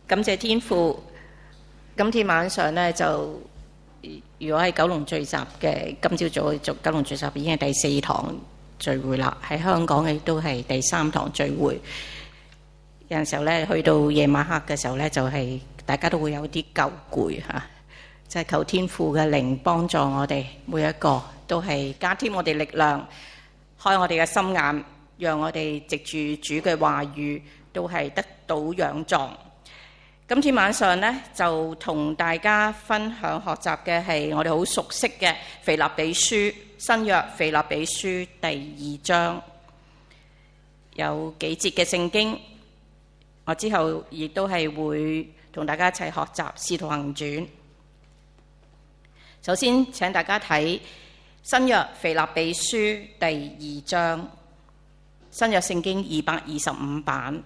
感謝天父，今天晚上呢，就如果喺九龍聚集嘅，今朝早做九龍聚集已經係第4堂聚會啦。喺香港亦都係第3堂聚會。有陣時候呢，去到夜晚黑嘅時候呢，就係大家都會有啲夠攰嚇，就係求天父嘅靈幫助我哋每一個，都係加添我哋力量，開我哋嘅心眼，讓我哋藉住主嘅話語都係得到仰壯。今天晚上呢，就同大家分享學習嘅係我哋好熟悉嘅腓立比書，新約腓立比書第2章，有幾節嘅聖經。我之後亦都係會同大家一齊學習使徒行傳。首先請大家睇新約腓立比書第2章，新約聖經225版。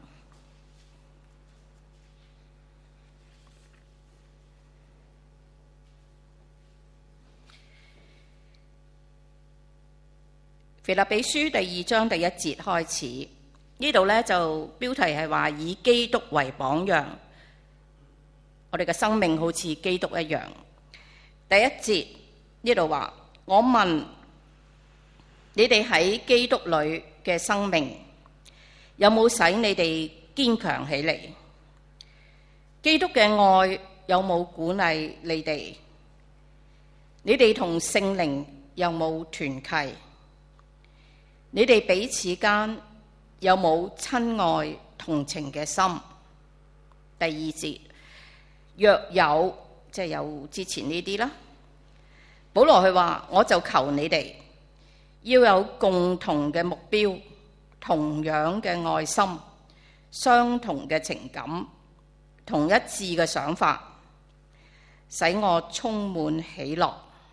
腓立比書第2章第1節開始，呢度呢，就標題係話以基督為榜樣，我哋嘅生命好似基督一樣。第1節呢度話，我問你哋喺基督裏嘅生命有冇使你哋堅強起嚟？基督嘅愛有冇鼓勵你哋？你哋同聖靈有冇團契？你哋彼此間有冇親愛同情嘅心？第2節，若有，即係有之前呢啲啦。保羅佢話，我就求你哋要有共同嘅目標，同樣嘅愛心，相同嘅情感，同一致嘅想法，使我充滿喜樂。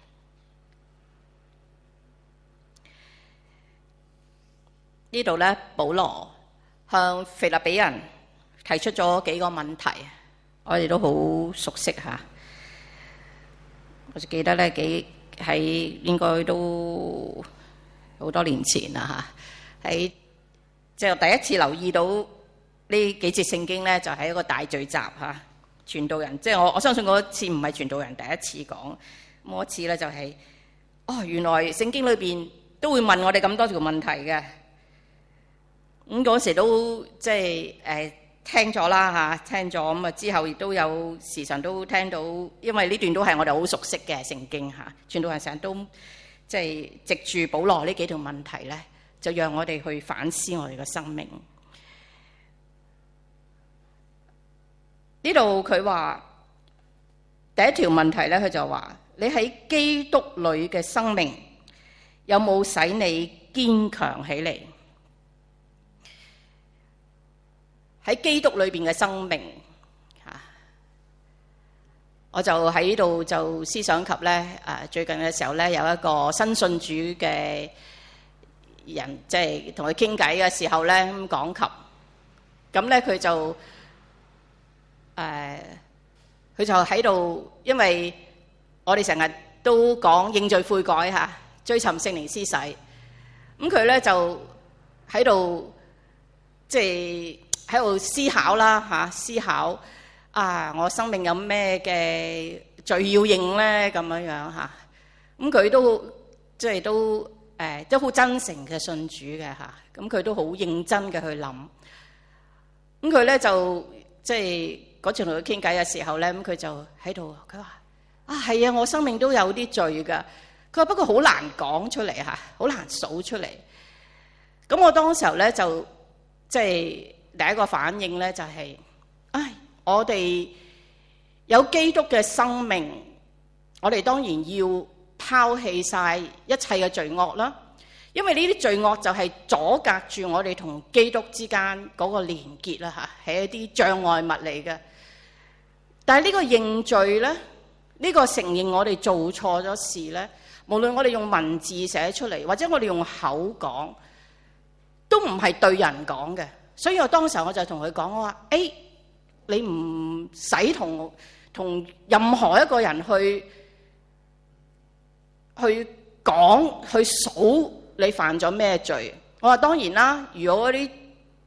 呢度呢，保羅向腓立比人提出咗幾個問題，我哋都好熟悉嚇。我記得呢，喺應該都好多年前啦嚇。喺即係第一次留意到呢幾節聖經呢，就係一個大聚集嚇，傳道人。即係我相信嗰次唔係傳道人第一次講，嗰次呢就係原來聖經裏邊都會問我哋咁多條問題嘅。咁嗰時都即係聽咗啦嚇，聽咗咁啊之後亦都有時常都聽到，因為呢段都係我哋好熟悉嘅聖經嚇，傳道人成日都即係藉住保羅呢幾條問題咧，就讓我哋去反思我哋嘅生命。呢度佢話第一條問題咧，佢就話你喺基督裏嘅生命有冇使你堅強起嚟？喺基督裏邊嘅生命嚇，我就喺度就思想及咧最近嘅時候咧，有一個新信主嘅人，即係同佢傾偈嘅時候咧咁講及，咁咧佢就喺度，因為我哋成日都講認罪悔改嚇，追尋聖靈施洗，咁佢咧就喺度即係喺度思考啦嚇，思考我生命有咩嘅罪要認咧咁樣樣嚇，咁佢都即係都好真誠嘅信主嘅嚇，咁佢都好認真嘅去諗，咁佢咧就即係嗰次同佢傾偈嘅時候咧，咁佢就喺度，佢話係啊，我生命都有啲罪噶，佢話不過好難講出嚟嚇，好難數出嚟。咁我當時候咧就即係第一個反應咧就係，我哋有基督嘅生命，我哋當然要拋棄晒一切嘅罪惡啦，因為呢啲罪惡就係阻隔住我哋同基督之間嗰個連結啦嚇，係一啲障礙物嚟嘅。但係呢個認罪咧，呢個承認我哋做錯咗事咧，無論我哋用文字寫出嚟，或者我哋用口講，都唔係對人講嘅。所以我當時我就同佢講，我話你唔使同任何一個人去講去數你犯咗咩罪。我話當然啦，如果嗰啲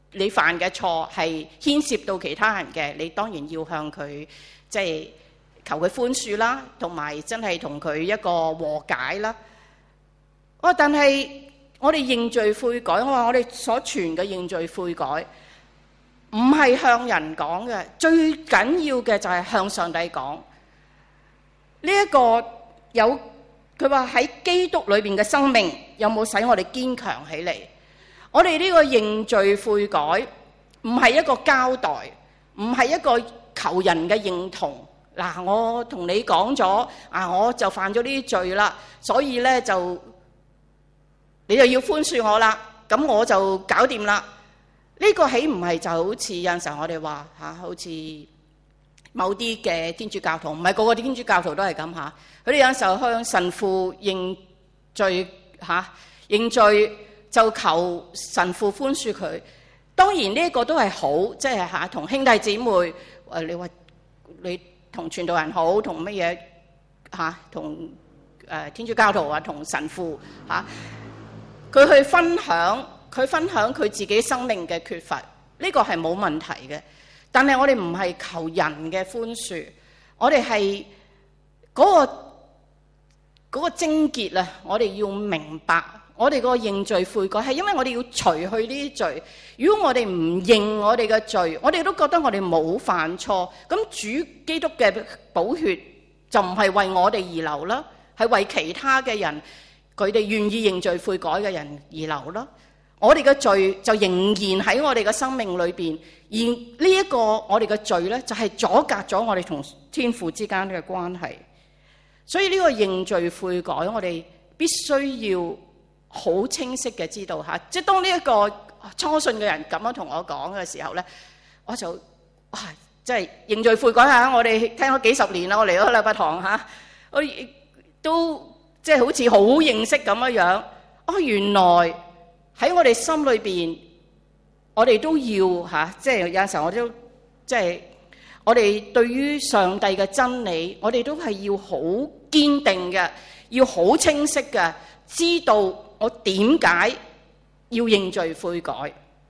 你犯嘅錯係牽涉到其他人嘅，你當然要向佢即係求佢寬恕啦，同埋真係同佢一個和解啦。但係我哋認罪悔改，我話我哋所傳嘅認罪悔改，唔係向人講嘅，最緊要嘅就係向上帝講。呢一個有佢話喺基督裏邊嘅生命有冇使我哋堅強起嚟？我哋呢個認罪悔改唔係一個交代，唔係一個求人嘅認同。嗱，我同你講咗我就犯咗呢啲罪啦，所以咧就你就要寬恕我啦，咁我就搞掂啦。呢個豈唔係就好似有陣時候我哋話好似某啲嘅天主教徒，唔係個個天主教徒都係咁嚇。佢哋有陣時候向神父認罪認罪就求神父寬恕佢。當然呢一個都係好，即係同兄弟姊妹你話你同傳道人好，同乜嘢同天主教徒同神父佢去分享佢自己生命嘅缺乏，呢個係冇問題嘅。但係我哋唔係求人嘅寬恕，我哋係嗰個症結啊！我哋要明白，我哋個認罪悔改係因為我哋要除去呢啲罪。如果我哋唔認我哋嘅罪，我哋都覺得我哋冇犯錯，咁主基督嘅寶血就唔係為我哋而流啦，係為其他嘅人，佢哋願意認罪悔改嘅人而流啦。我哋嘅罪就仍然喺我哋嘅生命裏邊，而呢一個我哋嘅罪呢，就係阻隔咗我哋同天父之間嘅關係。所以呢個認罪悔改，我哋必須要好清晰嘅知道即係當呢一個初信嘅人咁樣同我講嘅時候呢，我就即係認罪悔改我哋聽咗幾十年啦，我嚟咗禮拜堂我都即係好似好認識咁樣。原來喺我哋心裏邊，我哋都要即係有陣時候我都即係我哋對於上帝嘅真理，我哋都係要好堅定嘅，要好清晰嘅，知道我點解要認罪悔改。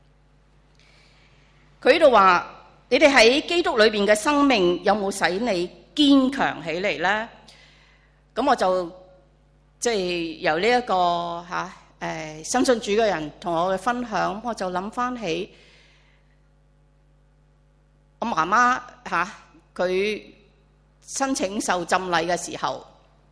佢呢度話：你哋喺基督裏邊嘅生命有冇使你堅強起嚟呢？咁我就即係由呢一個新信主嘅人同我嘅分享，我就諗翻起我媽媽佢申請受浸禮嘅時候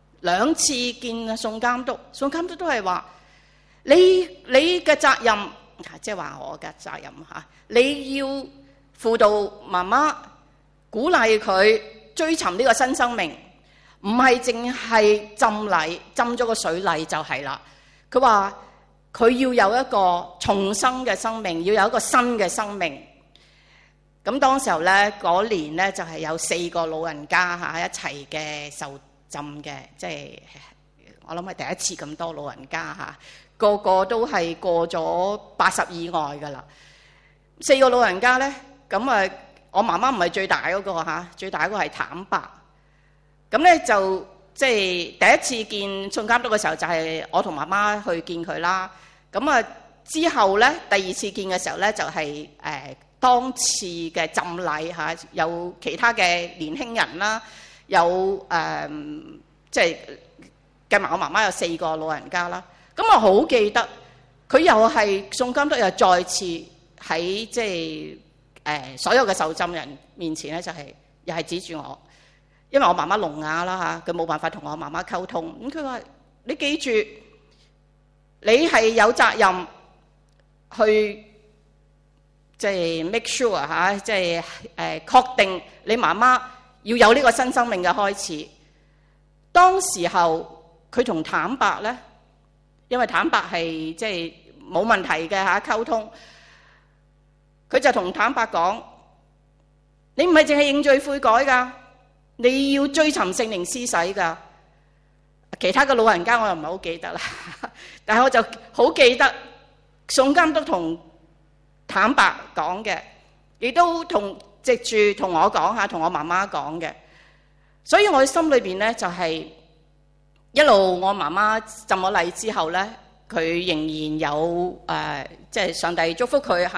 ，2次見宋監督，宋監督都係話你嘅責任，即係話我嘅責任你要輔導媽媽，鼓勵佢追尋呢個新生命，唔係淨係浸禮，浸咗個水禮就係啦。佢話佢要有一個重生嘅生命，要有一個新嘅生命。咁當時候咧，嗰年咧就係有4個老人家一齊嘅受浸嘅，即係我諗係第一次咁多老人家個個都係過咗80以外噶啦。4個老人家咧，咁我媽媽唔係最大嗰個最大嗰個係坦白。咁咧就即係第一次見宋監督嘅時候，就係我同媽媽去見佢啦。咁之後咧，第2次見嘅時候咧，就係當次嘅浸禮有其他嘅年輕人啦，有即係計埋我媽媽有4個老人家啦。咁我好記得佢又係宋監督又再次喺即係所有嘅受浸人面前咧，就係又係指住我，因為我媽媽聾啞啦佢冇辦法同我媽媽溝通。咁佢話：你記住，你係有責任去即係 make sure 即係確定你媽媽要有呢個新生命嘅開始。當時候佢同坦白咧，因為坦白係即係冇問題嘅溝通，佢就同坦白講：你唔係淨係認罪悔改㗎，你要追尋聖靈施洗㗎。其他嘅老人家我又唔係好記得啦，但係我就好記得宋監督同坦白講嘅，亦都藉住同我講同我媽媽講嘅。所以我心裏邊咧就係一路我媽媽浸咗禮之後咧，佢仍然有即係上帝祝福佢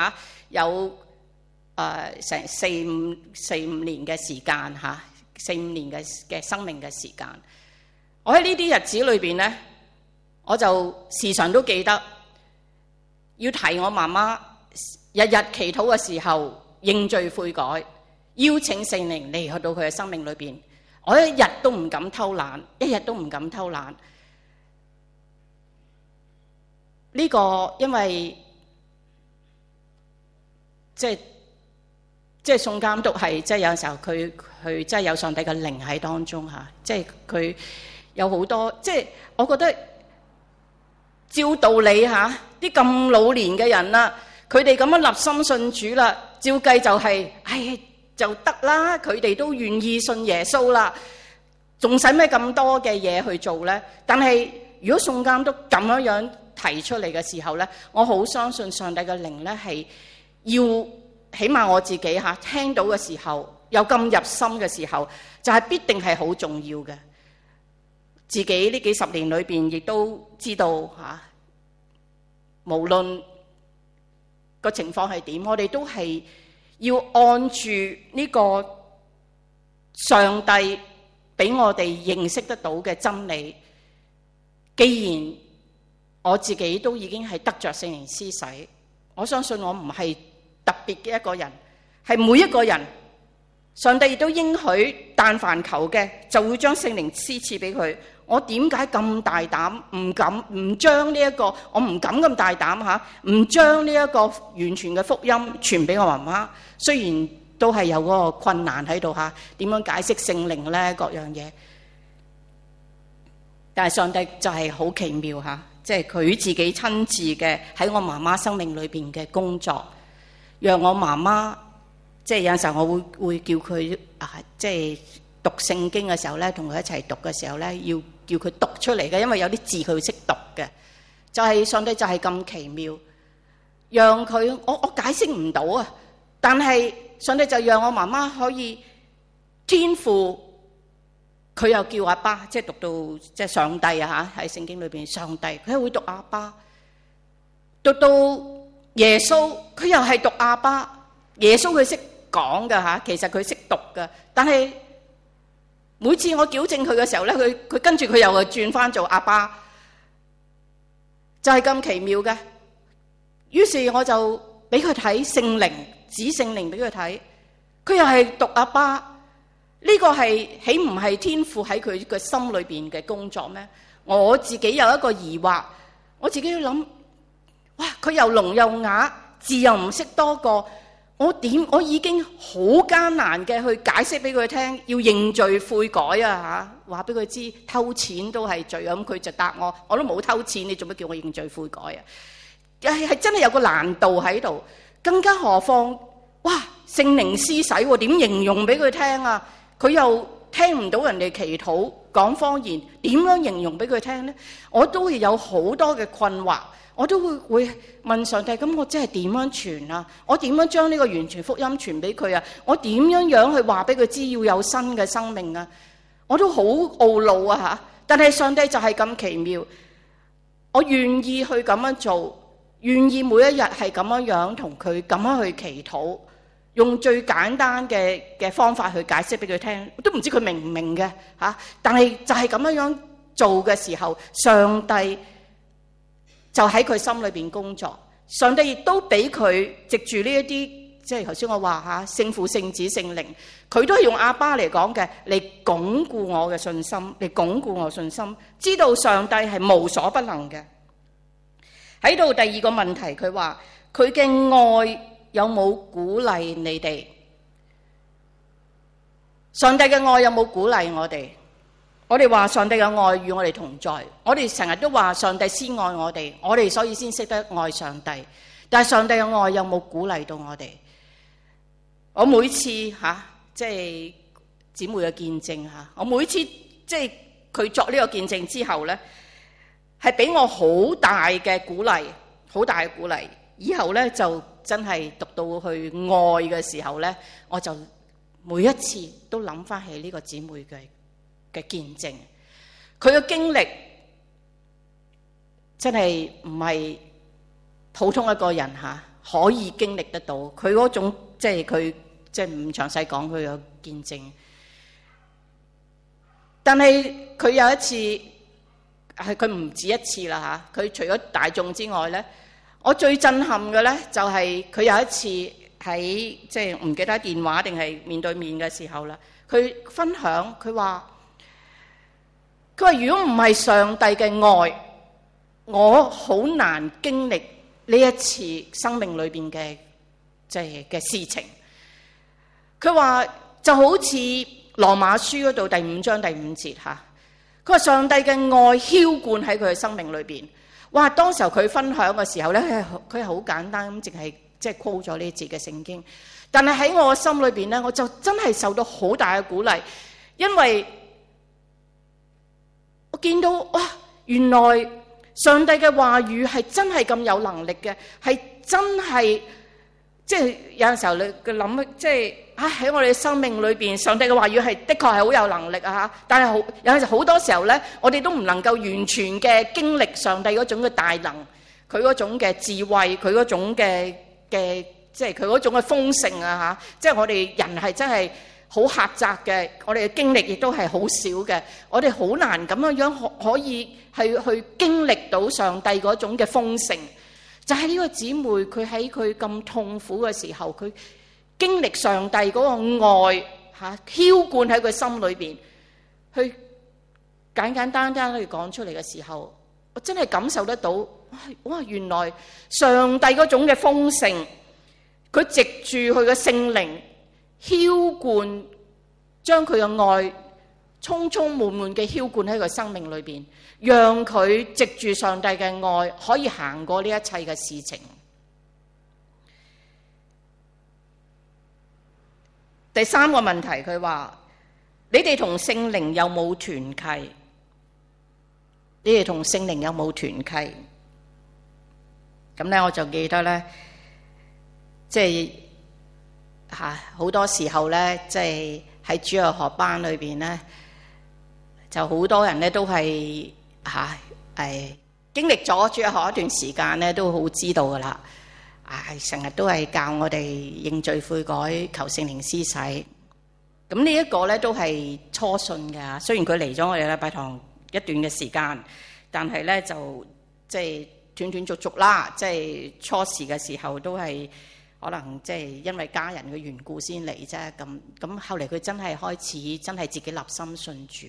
有成四五年嘅時間嚇，4、5年嘅生命嘅時間。我喺呢啲日子裏邊咧，我就時常都記得要提我媽媽日日祈禱嘅時候認罪悔改，邀請聖靈嚟去到佢嘅生命裏邊。我一日都唔敢偷懶，一日都唔敢偷懶。呢個因為即係宋監督係即係有時候佢真係有上帝嘅靈喺當中嚇，即係佢有好多即係我覺得照道理嚇啲咁老年嘅人啦，佢哋咁樣立心信主啦，照計就係就得啦，佢哋都願意信耶穌啦，仲使咩咁多嘅嘢去做咧？但係如果宋監督咁樣提出嚟嘅時候咧，我好相信上帝嘅靈咧係要。起碼我自己嚇聽到嘅時候，有咁入心嘅時候，就係必定係好重要嘅。自己呢幾十年裏邊，亦都知道嚇，無論個情況係點，我哋都係要按住呢個上帝俾我哋認識得到嘅真理。既然我自己都已經係得着聖靈施洗，我相信我唔係特別嘅一個人，係每一個人，上帝亦都應許，但凡求嘅就會將聖靈施賜俾佢。我點解咁大膽唔將呢一個，我唔敢咁大膽嚇，唔將呢一個完全嘅福音傳俾我媽媽？雖然都係有嗰個困難喺度嚇，點樣解釋聖靈咧？各樣嘢，但係上帝就係好奇妙嚇，即係佢自己親自嘅喺我媽媽生命裏邊嘅工作。讓我媽媽即係有陣時候我會叫佢即係讀聖經嘅時候咧，同佢一齊讀嘅時候咧，要叫佢讀出嚟嘅，因為有啲字佢會識讀嘅。就係上帝就係咁奇妙，讓佢我解釋唔到啊！但係上帝就讓我媽媽可以天父，佢又叫阿爸，即係讀到即係上帝啊嚇，喺聖經裏邊上帝，佢係會讀阿爸，讀到耶穌佢又係讀阿爸，耶穌佢識講㗎嚇，其實佢識讀㗎，但係每次我矯正佢嘅時候咧，佢跟住佢又轉翻做阿爸，就係咁奇妙嘅。於是我就俾佢睇聖靈，指聖靈俾佢睇，佢又係讀阿爸。呢個係豈唔係天父喺佢嘅心裏邊嘅工作咩？我自己有一個疑惑，我自己要諗。哇！佢又聾又啞，字又唔識多個，我已經好艱難嘅去解釋俾佢聽，要認罪悔改啊嚇！話俾佢知偷錢都係罪啊，咁佢就答我都冇偷錢，你做乜叫我認罪悔改啊？係真係有個難度喺度，更加何況哇！聖靈施洗喎，點形容俾佢聽啊？佢又聽唔到人哋祈禱講方言，點樣形容俾佢聽呢？我都會有好多嘅困惑。我都會問上帝，咁我真係點樣傳啊？我點樣將呢個完全福音傳俾佢啊？我點樣去話俾佢知要有新嘅生命啊？我都好懊惱啊嚇！但係上帝就係咁奇妙，我願意去咁樣做，願意每一日係咁樣同佢咁樣去祈禱，用最簡單嘅方法去解釋俾佢聽，都唔知佢明唔明嘅嚇。但係就係咁樣做嘅時候，上帝就喺佢心裏邊工作，上帝亦都俾佢藉住呢一啲，即係頭先我話嚇聖父、聖子、聖靈，佢都係用阿爸嚟講嘅，嚟鞏固我嘅信心，嚟鞏固我信心，知道上帝係無所不能嘅。喺度第二個問題，佢話佢嘅愛有冇鼓勵你哋？上帝嘅愛有冇鼓勵我哋？我哋話上帝嘅愛與我哋同在，我哋成日都話上帝先愛我哋所以先識得愛上帝。但係上帝嘅愛有冇鼓勵到我哋？我每次即係姊妹嘅見證嚇，我每次即係佢作呢個見證之後咧，係俾我好大嘅鼓勵，好大嘅鼓勵。以後咧就真係讀到去愛嘅時候咧，我就每一次都諗翻起呢個姊妹嘅見證，佢嘅經歷真係唔係普通一個人嚇， 可以經歷得到佢嗰種，即係佢即係唔詳細講佢嘅見證。但係佢有一次係佢唔止一次啦嚇，佢除咗大眾之外咧，我最震撼嘅咧就係佢有一次喺即係唔記得電話定係面對面嘅時候啦，佢分享佢話如果唔係上帝嘅愛，我好難經歷呢一次生命裏邊嘅即係嘅事情。佢話就好似羅馬書嗰度第5章第5節嚇，佢話上帝嘅愛澆灌喺佢嘅生命裏邊。哇！當時候佢分享嘅時候咧，佢係好簡單咁，淨係即係 quote 咗呢節嘅聖經。但係喺我嘅心裏邊咧，我就真係受到好大嘅鼓勵，因為我見到哇，原來上帝嘅話語係真係咁有能力嘅，係真係即係有陣時候你嘅諗，即係喺我哋嘅生命裏邊，上帝嘅話語係的確係好有能力啊嚇！但係有陣時好多時候咧，我哋都唔能夠完全嘅經歷上帝嗰種嘅大能，佢嗰種嘅智慧，佢嗰種嘅即係佢嗰種嘅豐盛啊嚇！即係我哋人係真係好狹窄嘅，我哋嘅經歷亦都係好少嘅，我哋好難咁樣可以去經歷到上帝嗰種嘅豐盛。就係呢個姊妹，佢喺佢咁痛苦嘅時候，佢經歷上帝嗰個愛嚇澆灌喺佢心裏邊，去簡簡單單去講出嚟嘅時候，我真係感受得到，哇！原來上帝嗰種嘅豐盛，佢藉住佢嘅聖靈澆灌，將佢嘅愛充充滿滿嘅澆灌喺佢生命裏邊，讓佢藉住上帝嘅愛可以行過呢一切嘅事情。第三個問題，佢話：你哋同聖靈有冇團契？你哋同聖靈有冇團契？咁咧，我就記得咧，即係好多時候咧，即係喺主日學班裏邊咧，就好多人咧都係經歷咗主日學一段時間咧，都好知道噶啦。成日都係教我哋認罪悔改，求聖靈施洗。咁呢一個咧都係初信嘅，雖然佢嚟咗我哋禮拜堂一段嘅時間，但係咧就即係斷斷續續啦。即係初時嘅時候都係可能即係因為家人嘅緣故先嚟啫。咁後嚟佢真係開始真係自己立心信主。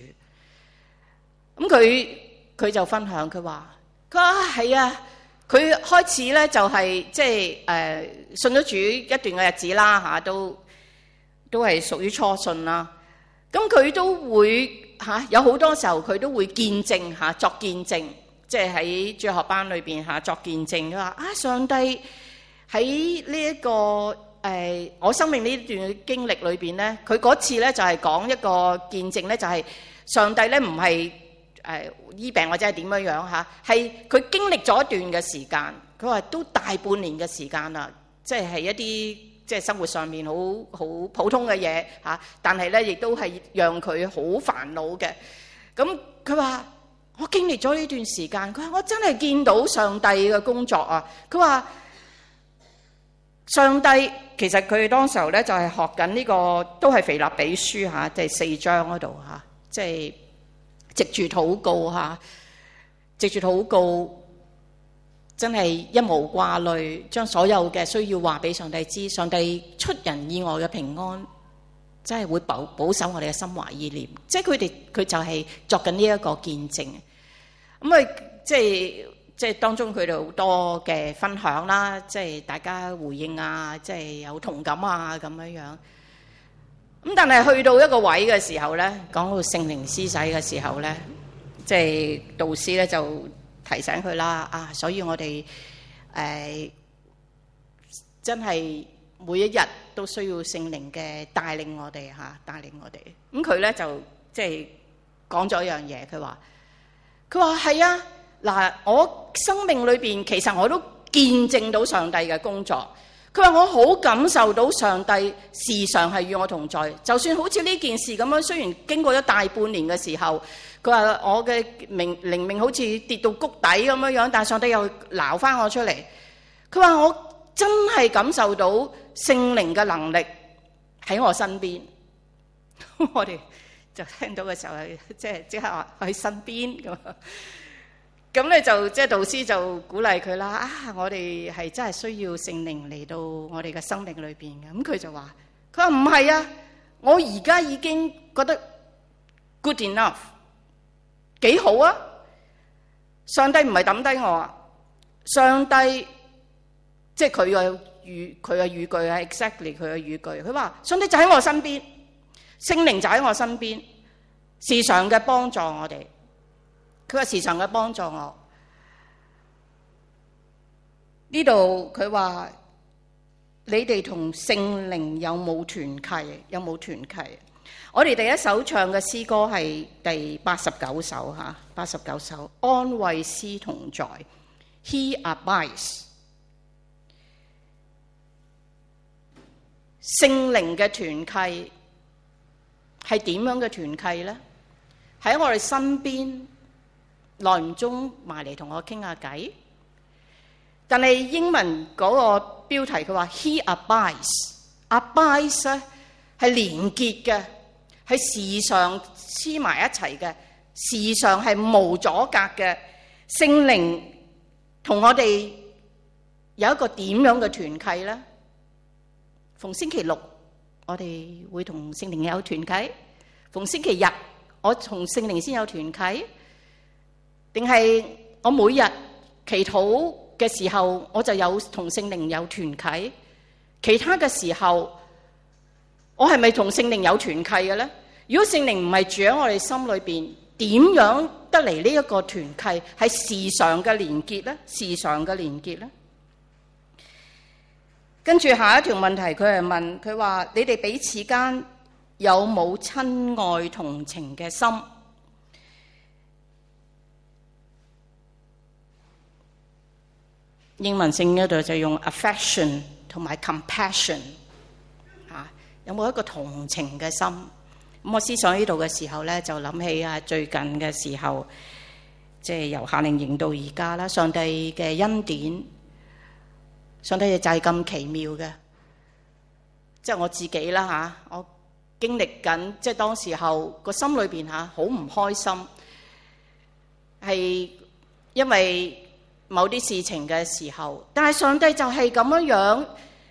咁佢就分享，佢話係啊。佢開始咧就係即係信咗主一段嘅日子啦嚇，都係屬於初信啦。咁佢都會有好多時候佢都會見證作見證，即係喺主學班裏邊作見證。佢話上帝喺呢一個我生命呢段經歷裏邊咧，佢嗰次咧就係講一個見證咧，就係上帝咧唔係醫病或者係點樣嚇，係佢經歷咗一段嘅時間。佢話都大半年嘅時間啦，即係一啲即係生活上面好普通嘅嘢嚇，但係咧亦都係讓佢好煩惱嘅。咁佢話我經歷咗呢段時間，佢話我真係見到上帝嘅工作啊！佢話上帝其實佢當時候咧就係學緊呢個都係腓立比書嚇，即係4章嗰度嚇，即係。藉住禱告嚇，藉住禱告，真係一無掛慮，將所有嘅需要話俾上帝知。上帝出人意外嘅平安，真係會保守我哋嘅心懷意念。即係佢就係作緊呢一個見證。咁即係當中佢哋好多嘅分享啦，即係大家回應啊，即係有同感啊咁樣樣。咁但係去到一個位嘅時候咧，講到聖靈施洗嘅時候咧，即係導師咧就提醒佢啦，所以我哋真係每一日都需要聖靈嘅帶領我哋嚇，帶領我哋。咁佢咧就即係講咗一樣嘢，佢話係啊，嗱，我生命裏邊其實我都見證到上帝嘅工作。佢話我好感受到上帝時常係與我同在，就算好似呢件事咁樣，雖然經過咗大半年嘅時候，佢話我嘅靈命好似跌到谷底咁樣樣，但係上帝又撈翻我出嚟。佢話我真係感受到聖靈嘅能力喺我身邊。我哋就聽到嘅時候，即刻話喺身邊咁。咁咧就即係導師就鼓勵佢啦。啊，我哋係真係需要聖靈嚟到我哋嘅生命裏邊嘅。咁佢就話：佢話唔係啊，我而家已經覺得 good enough， 幾好啊！上帝唔係抌低我啊，上帝即係佢嘅語句係 exactly 佢嘅語句。佢話上帝就喺我身邊，聖靈就喺我身邊，時常嘅幫助我哋。佢話時常嘅幫助我。呢度佢話你哋同聖靈有冇團契？有冇團契？我哋第一首唱嘅詩歌係第89首嚇，89首安慰師同在 ，He abides。聖靈嘅團契係點樣嘅團契呢？喺我哋身邊。耐唔中埋嚟同我傾下偈，但係英文嗰個標題佢話 He abides 咧係連結嘅，係時常黐埋一齊嘅，時常係無阻隔嘅。聖靈同我哋有一個點樣嘅團契咧？逢星期六我哋會同聖靈有團契，逢星期日我同聖靈先有團契。定係我每日祈禱嘅時候，我就有同聖靈有團契。其他嘅時候，我係咪同聖靈有團契嘅咧？如果聖靈唔係住喺我哋心裏邊，點樣得嚟呢一個團契係時常嘅連結咧？時常嘅連結咧？跟住下一條問題，佢係問佢話：你哋彼此間有冇親愛同情嘅心？英文聖嗰度就用 affection 同埋 compassion 嚇，有冇一個同情嘅心？咁我思想呢度嘅時候咧，就諗起最近嘅時候，即係由夏令營到而家啦，上帝嘅恩典，上帝就係咁奇妙嘅。即係我自己啦嚇，我經歷緊，即係當時候個心裏邊嚇好唔開心，係因為某啲事情嘅時候，但係上帝就係咁樣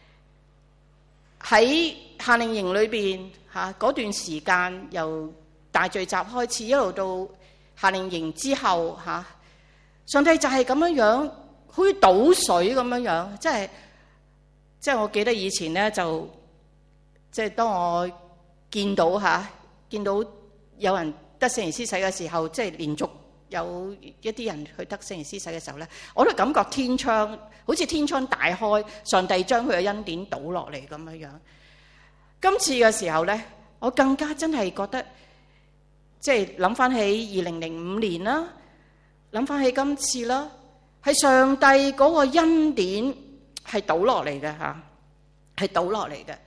喺夏令營裏邊嚇嗰段時間，由大聚集開始一路到夏令營之後嚇，上帝就係咁樣好似倒水咁樣，即係我記得以前咧就即係當我見到有人得聖靈施洗嘅時候，即係連續有一啲人去得聖靈施洗嘅時候咧，我都感覺天窗好似天窗大開，上帝將佢嘅恩典倒落嚟咁樣。今次嘅時候咧，我更加真係覺得，即係諗翻起2005年啦，諗翻起今次啦，係上帝嗰個恩典係倒落嚟嘅嚇，係倒落嚟嘅。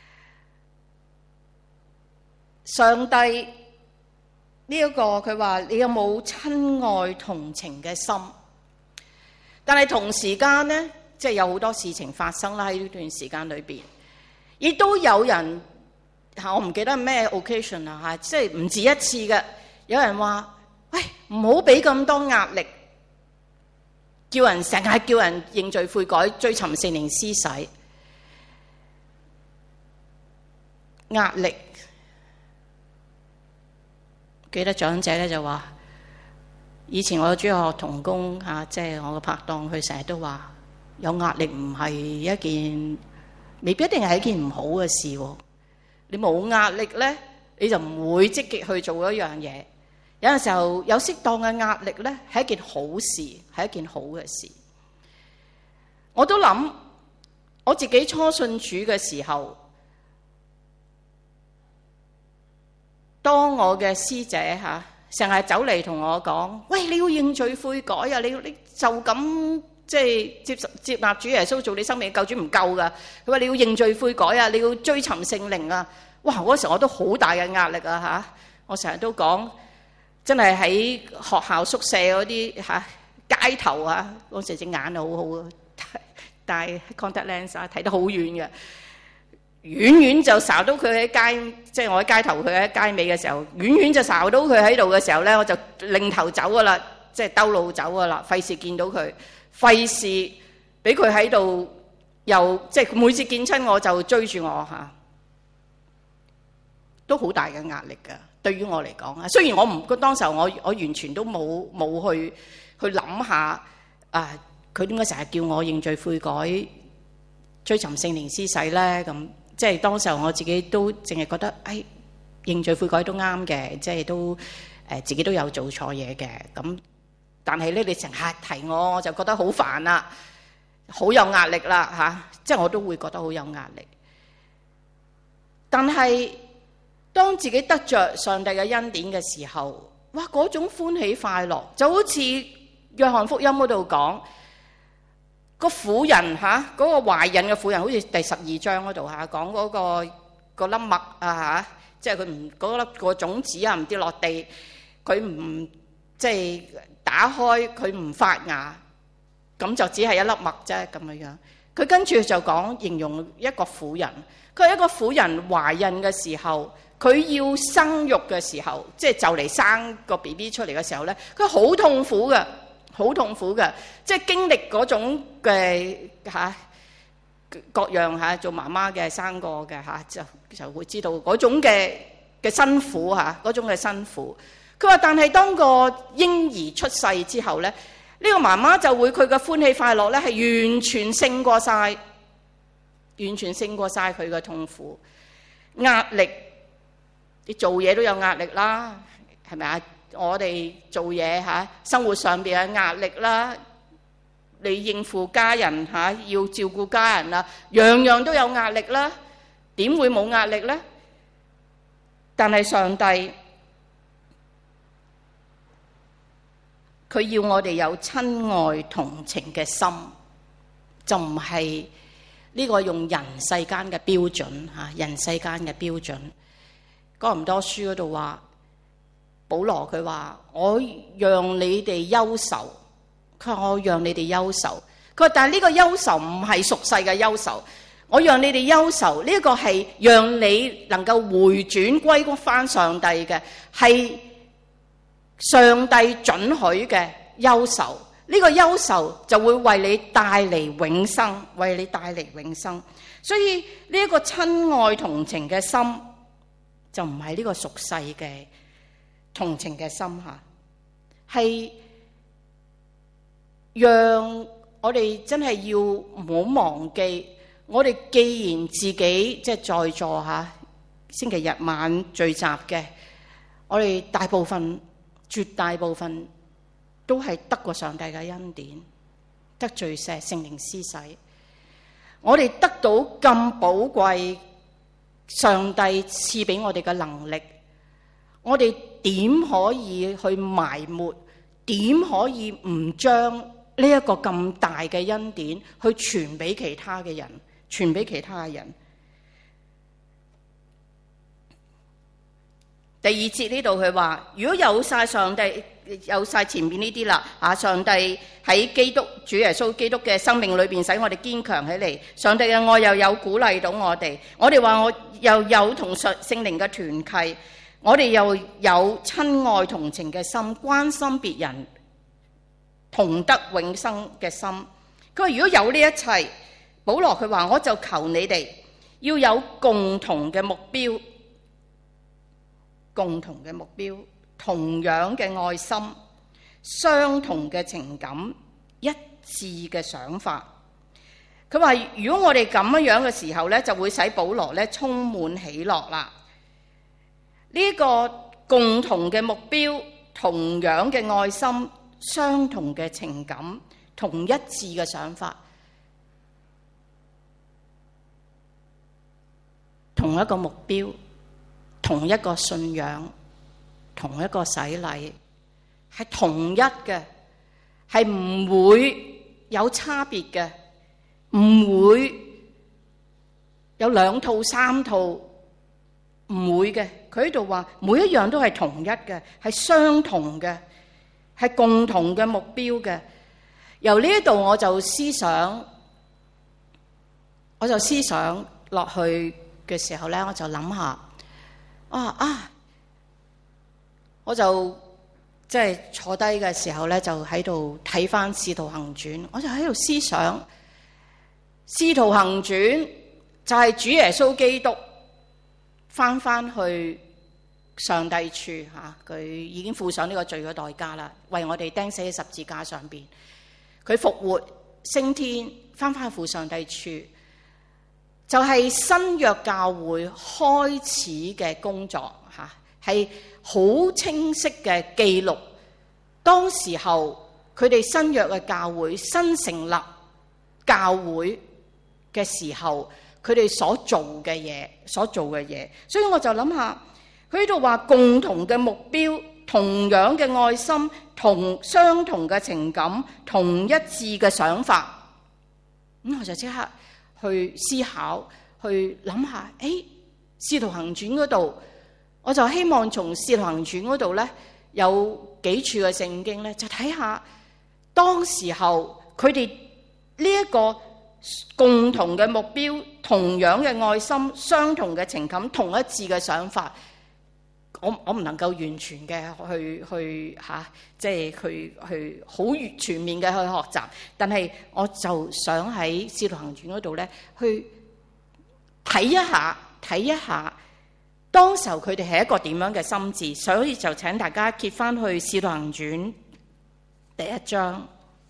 上帝呢一個佢話你有冇親愛同情嘅心？但係同時間咧，即係有好多事情發生啦喺呢段時間裏邊，亦都有人我唔記得咩 occasion 啦嚇，即係唔止一次嘅。有人話：喂，唔好俾咁多壓力，成日叫人認罪悔改、追尋聖靈施洗，壓力。記得長者咧就話：以前我主學同工嚇，即係我個拍檔，佢成日都話有壓力唔係一件，未必一定係一件唔好嘅事喎。你冇壓力咧，你就唔會積極去做一樣嘢。有陣時候有適當嘅壓力咧，係一件好事，係一件好嘅事。我都諗我自己初信主嘅時候，當我嘅師姐成日走嚟同我講：喂，你要認罪悔改啊！你就咁即係接納主耶穌做你生命嘅救主唔夠噶。佢話你要認罪悔改啊！你要追尋聖靈啊！哇！嗰時我都好大嘅壓力啊嚇！我成日都講，真係喺學校宿舍嗰啲街頭啊，嗰時隻眼好好啊， 戴 contact lens 啊，睇得好遠嘅，遠遠就睄到佢喺街，即係我喺街頭，佢喺街尾嘅時候，遠遠就睄到佢喺度嘅時候咧，我就擰頭走噶啦，即係兜路走噶啦，費事見到佢，費事俾佢喺度又即係每次見親我就追住我嚇，都好大嘅壓力㗎。對於我嚟講啊，雖然我唔當時候我完全都冇去諗下啊，佢點解成日叫我認罪悔改、追尋聖靈施洗咧？咁即係當時候我自己都淨係覺得，認罪悔改都啱嘅，即係都自己都有做錯嘢嘅。咁但係咧，你成日提我就覺得好煩啦，好有壓力啦嚇，即係我都會覺得好有壓力。但係當自己得着上帝嘅恩典嘅時候，哇！嗰種歡喜快樂就好似約翰福音嗰度講個婦人嚇，嗰個懷孕嘅婦人，好似第12章嗰度嚇講嗰粒麥啊嚇，即係佢唔嗰粒個種子啊唔跌落地，佢唔即係打開佢唔發芽，咁就只係一粒麥啫咁樣樣。佢跟住就講形容一個婦人，佢係一個婦人懷孕嘅時候。佢要生育嘅時候，即係就嚟生個 BB 出嚟嘅時候咧，佢好痛苦嘅，好痛苦嘅，即係經歷嗰種嘅各樣做媽媽嘅生過嘅就會知道嗰種嘅辛苦嗰種嘅辛苦。佢話：但係當個嬰兒出世之後咧，呢個媽媽就會佢嘅歡喜快樂咧係完全勝過晒，完全勝過晒佢嘅痛苦、壓力。你做嘢都有壓力啦，係咪啊？我哋做嘢生活上邊嘅壓力啦，你應付家人要照顧家人啦，樣樣都有壓力啦，點會冇壓力呢？但係上帝佢要我哋有親愛同情嘅心，就唔係呢個用人世間嘅標準人世間嘅標準。哥林多書嗰度話，保羅佢話：我讓你哋憂愁。佢話我讓你哋憂愁。佢話但係呢個憂愁唔係俗世嘅憂愁，我讓你哋憂愁呢個係讓你能夠回轉歸翻上帝嘅，係上帝准許嘅憂愁。呢個憂愁就會為你帶嚟永生，為你帶嚟永生。所以呢一個親愛同情嘅心，就唔係呢個俗世嘅同情嘅心係讓我哋真係要唔好忘記，我哋既然自己即係在座星期日晚聚集嘅，我哋大部分、絕大部分都係得過上帝嘅恩典，得罪聖靈施洗，我哋得到咁寶貴上帝賜俾我哋嘅能力，我哋點可以去埋沒？點可以唔將呢一個咁大嘅恩典去傳俾其他嘅人？傳俾其他嘅人。第2節呢度佢話：如果有晒上帝，有晒前面呢啲啦，上帝喺基督主耶穌基督嘅生命裏邊使我哋堅強起嚟，上帝嘅愛又有鼓勵到我哋。我哋話我又有同聖靈嘅團契，我哋又有親愛同情嘅心，關心別人，同得永生嘅心。佢話如果有呢一切，保羅佢話我就求你哋要有共同嘅目標，共同嘅目標，同樣嘅愛心，相同嘅情感，一致嘅想法。佢話如果我哋咁樣嘅時候咧，就會使保羅咧充滿喜樂啦。呢個共同嘅目標，同樣嘅愛心，相同嘅情感，同一致嘅想法，同一個目標，同一個信仰，同一個洗禮，係同一嘅，係唔會有差別嘅，唔會有2套3套，唔會嘅。佢喺度話每一樣都係同一嘅，係相同嘅，係共同嘅目標嘅。由呢一度我就思想， 我就思想落去嘅時候咧，我就諗下，我就即係坐低嘅時候咧，就喺度睇翻《使徒行傳》，我就喺度思想《使徒行傳》就係主耶穌基督翻去上帝處嚇，佢已經付上呢個罪嘅代價啦，為我哋釘死喺十字架上邊，佢復活升天，翻去父上帝處，就係新約教會開始嘅工作嚇，係好清晰嘅記錄。當時候佢哋新約嘅教會新成立教會嘅時候，佢哋所做嘅嘢，所以我就諗下，佢喺度話共同嘅目標、同樣嘅愛心、相同嘅情感、同一致嘅想法，咁我就即刻去思考，去諗下，《使徒行傳》嗰度，我就希望從《使徒行傳》嗰度咧有幾處嘅聖經咧，就睇下當時候佢哋呢一個共同嘅目標、同樣嘅愛心、相同嘅情感、同一致嘅想法，我唔能夠完全嘅去好全面嘅去學習，但係我就想喺《使徒行傳》嗰度咧去睇一下當時候佢哋係一個點樣嘅心智，所以就請大家揭翻去《使徒行傳》第1章。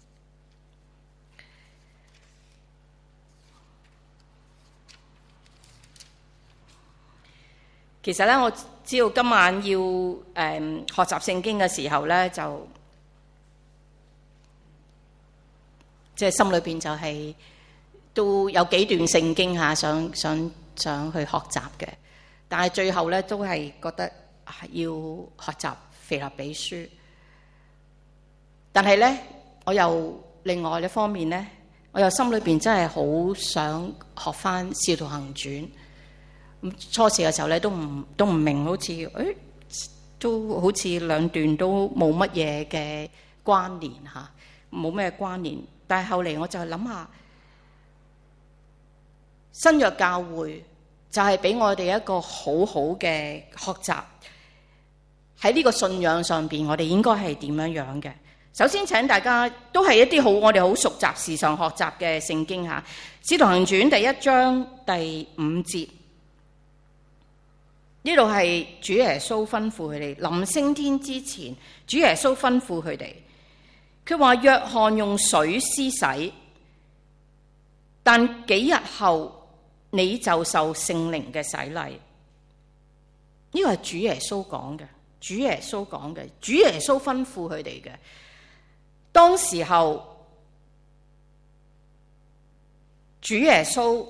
其實咧，我知道今晚要學習聖經嘅時候咧，就即係心裏邊就係都有幾段聖經嚇，想去學習嘅。但係最後咧，都係覺得要學習腓立比書。但係咧，我又另外一方面咧，我又心裏邊真係好想學翻《使徒行傳》。初時嘅時候咧，都唔明，好似都好似兩段都冇乜嘢嘅關聯嚇，冇咩關聯。但係後嚟我就諗下，新約教會就係俾我哋一個好好嘅學習，喺呢個信仰上邊，我哋應該係點樣嘅？首先請大家都係一啲我哋好熟習時常學習嘅聖經嚇，《使徒行傳》第1章第5節。呢度係主耶穌吩咐佢哋臨升天之前，主耶穌吩咐佢哋，佢話約翰用水施洗，但幾日後你就受聖靈嘅洗禮。呢個係主耶穌講嘅，主耶穌吩咐佢哋嘅。當時候主耶穌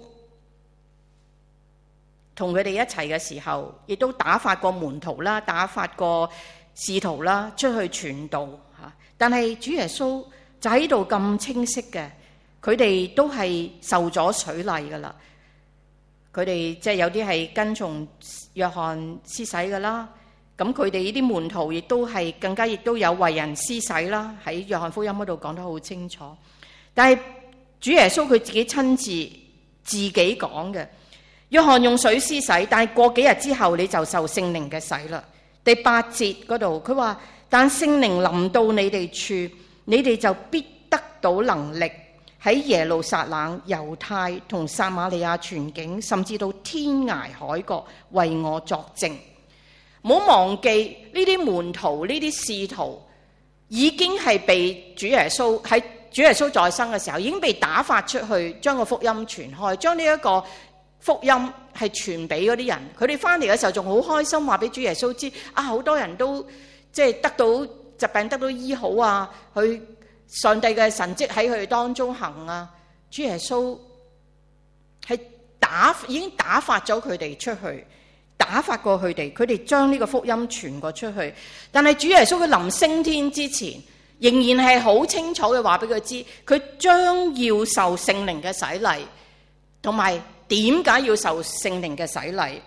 同佢哋一齊嘅時候，亦都打發過門徒啦，打發過使徒啦，出去傳道嚇。但係主耶穌就喺度咁清晰嘅，佢哋都係受咗水禮噶啦。佢哋即係有啲係跟從約翰施洗噶啦，咁佢哋呢啲門徒亦都係更加亦都有為人施洗啦。喺約翰福音嗰度講得好清楚。但係主耶穌佢自己親自己講嘅。約翰用水施洗，但係過幾日之後你就受聖靈嘅洗啦。第8節嗰度佢話，但聖靈臨到你哋處，你哋就必得到能力，喺耶路撒冷、猶太同撒瑪利亞全境，甚至到天涯海角，為我作證。唔好忘記呢啲門徒、呢啲使徒已經係被主耶穌喺主耶穌在生嘅時候已經被打發出去，將個福音傳開，將呢一個福音係傳俾嗰啲人，佢哋翻嚟嘅時候仲好開心，話俾主耶穌知啊！好多人都即係得到疾病得到醫好啊，佢上帝嘅神蹟喺佢哋當中行啊！主耶穌係已經打發咗佢哋出去，打發過佢哋將呢個福音傳過出去。但係主耶穌佢臨升天之前，仍然係好清楚嘅話俾佢知，佢將要受聖靈嘅洗禮，同埋點解要受聖靈嘅洗禮？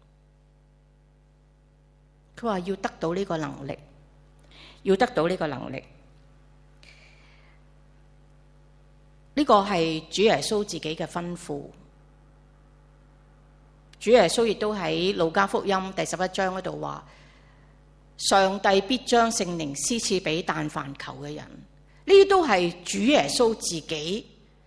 佢話要得到呢個能力，要得到呢個能力。呢個係主耶穌自己嘅吩咐， 主耶穌亦都喺路加福音第11章嗰度話：上帝必將聖靈施賜俾但凡求嘅人。呢啲都係主耶穌自己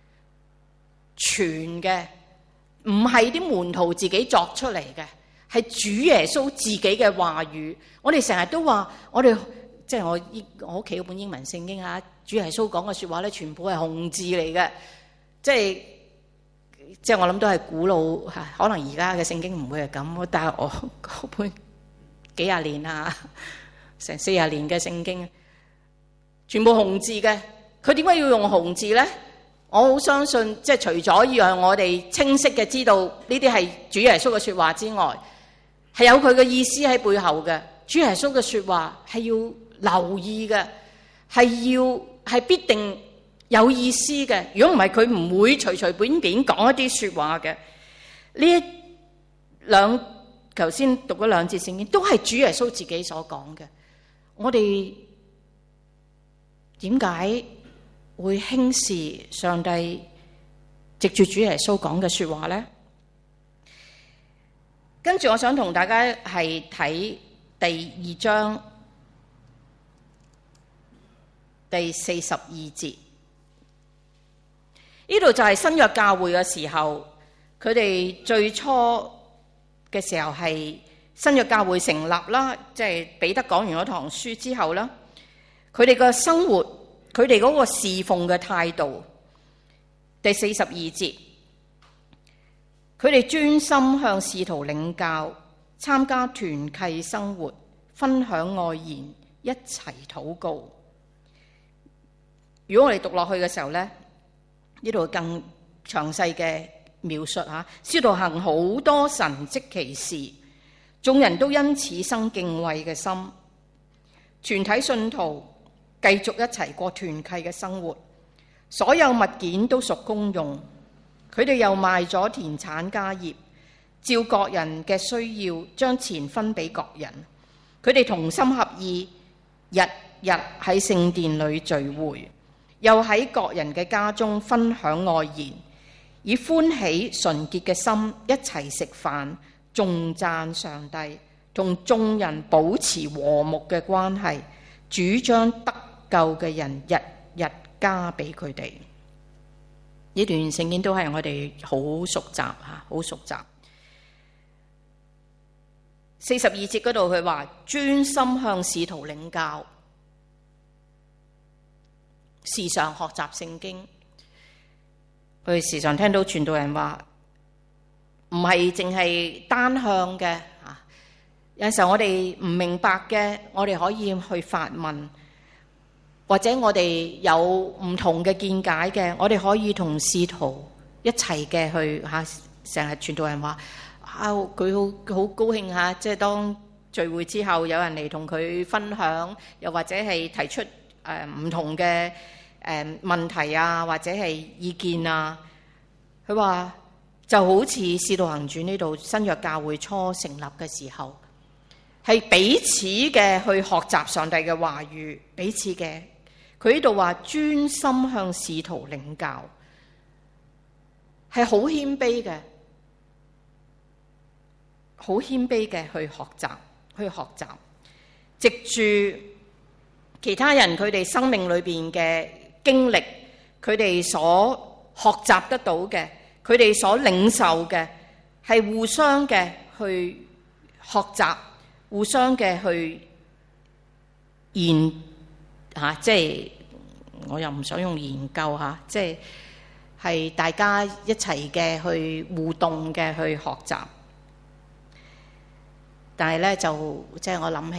傳嘅，唔係啲門徒自己作出嚟嘅，係主耶穌自己嘅話語。我哋成日都話，我哋即係我屋企嗰本英文聖經啊，主耶穌講嘅說話咧，全部係紅字嚟嘅，即係我諗都係古老吓，可能而家嘅聖經唔會係咁，但係我嗰本幾廿年啊，成40年嘅聖經，全部紅字嘅。佢點解要用紅字咧？我好相信，即係除咗要讓我哋清晰嘅知道呢啲係主耶穌嘅說話之外，係有佢嘅意思喺背後嘅。主耶穌嘅說話係要留意嘅，係必定有意思嘅。如果唔係，佢唔會隨隨便便講一啲說話嘅。頭先讀嗰兩節聖經都係主耶穌自己所講嘅。我哋點解會輕視上帝藉住主耶穌講嘅說話呢？跟住我想同大家係睇第2章第42節，呢度就係新約教會嘅時候，佢哋最初嘅時候係新約教會成立啦，即係彼得講完嗰堂書之後啦，佢哋嘅生活，佢哋嗰個侍奉嘅態度。第42節，佢哋專心向使徒領教，參加團契生活，分享愛言，一齊禱告。如果我哋讀落去嘅時候咧，呢度更詳細嘅描述吓，使徒行好多神蹟奇事，眾人都因此生敬畏嘅心，全體信徒繼續一齊過團契嘅生活，所有物件都屬公用。佢哋又賣咗田產家業，照各人嘅需要將錢分俾各人。佢哋同心合意，日日喺聖殿裏聚會，又喺各人嘅家中分享愛言，以歡喜純潔嘅心一齊食飯，頌讚上帝，同眾人保持和睦嘅關係，主將得救嘅人日日加俾佢哋。呢段聖經都係我哋好熟習吓，好熟習。42節嗰度佢話專心向使徒領教，時常學習聖經。佢哋時常聽到傳道人話，唔係淨係單向嘅吓，有陣時候我哋唔明白嘅，我哋可以去發問。或者我哋有唔同嘅見解嘅，我哋可以同使徒一齊嘅去吓。成日傳道人話佢好高興吓，即係當聚會之後有人嚟同佢分享，又或者係提出唔同嘅問題啊，或者係意見啊。佢話就好似《使徒行傳》呢度新約教會初成立嘅時候，係彼此嘅去學習上帝嘅話語，彼此嘅。佢呢度話專心向使徒領教，係好謙卑嘅，好謙卑嘅去學習，藉住其他人佢哋生命裏邊嘅經歷，佢哋所學習得到嘅，佢哋所領受嘅，係互相嘅去學習，互相嘅去即係我又唔想用研究吓，即係大家一齊嘅去互動嘅去學習。但係咧就即係我諗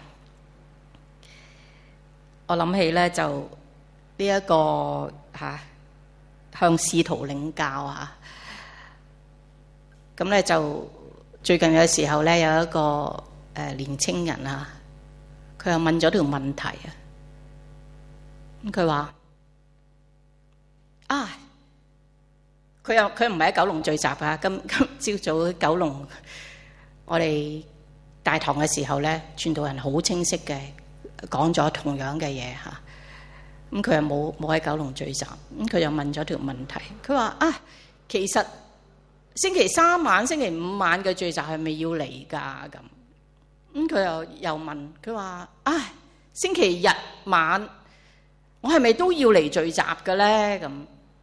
起咧就呢一個向使徒領教吓，咁咧就最近嘅時候咧有一個年青人啊，佢又問咗條問題啊。咁佢話佢唔係喺九龍聚集啊。今朝早喺九龍，我哋大堂嘅時候咧，傳道人好清晰嘅講咗同樣嘅嘢吓。咁佢又冇喺九龍聚集，咁佢又問咗條問題。佢話其實星期三晚、星期五晚嘅聚集係咪要嚟㗎？咁佢又問佢話：唉，星期日晚我係咪都要嚟聚集嘅咧？咁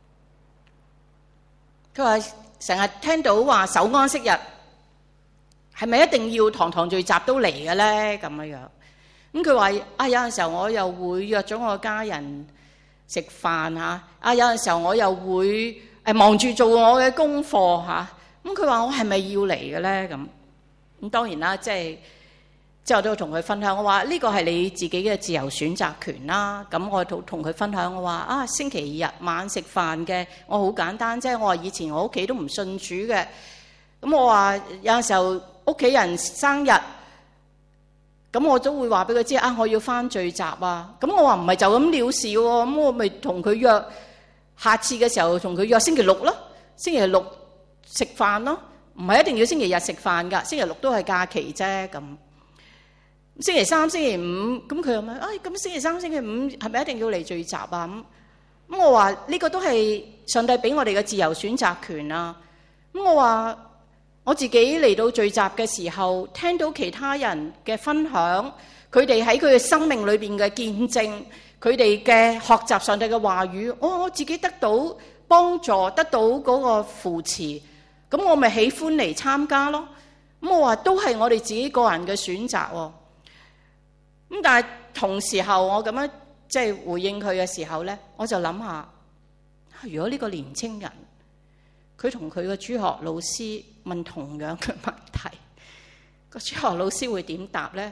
佢話成日聽到話守安息日，係咪一定要堂堂聚集都嚟嘅咧？咁樣。咁佢話：有陣時候我又會約咗我家人食飯嚇，有陣時候我又會忙住做我嘅功課嚇。咁佢話：我係咪要嚟嘅咧？咁當然啦，即係之後都同佢分享，我話呢個係你自己嘅自由選擇權啦。咁我同佢分享，我話星期日晚食飯嘅，我好簡單啫。我話以前我屋企都唔信主嘅，咁我話有陣時候屋企人生日。咁我都會話俾佢知我要返聚集啊！咁我話唔係就咁了事喎，咁我咪同佢約下次嘅時候同佢約星期六咯，星期六食飯咯，唔係一定要星期日食飯㗎，星期六都係假期啫咁。星期三、星期五，咁佢又問：咁星期三、星期五係咪一定要嚟聚集啊？咁我話呢個都係上帝俾我哋嘅自由選擇權啊！咁我話。我自己嚟到聚集嘅時候，聽到其他人嘅分享，佢哋喺佢嘅生命裏邊嘅見證，佢哋嘅學習上帝嘅話語，我自己得到幫助，得到嗰個扶持，咁我咪喜歡嚟參加咯。咁我話都係我哋自己個人嘅選擇喎。咁但係同時候我咁樣即係回應佢嘅時候呢，我就諗下，如果呢個年青人佢同佢嘅主學老師問同樣嘅問題，個主學老師會點答呢？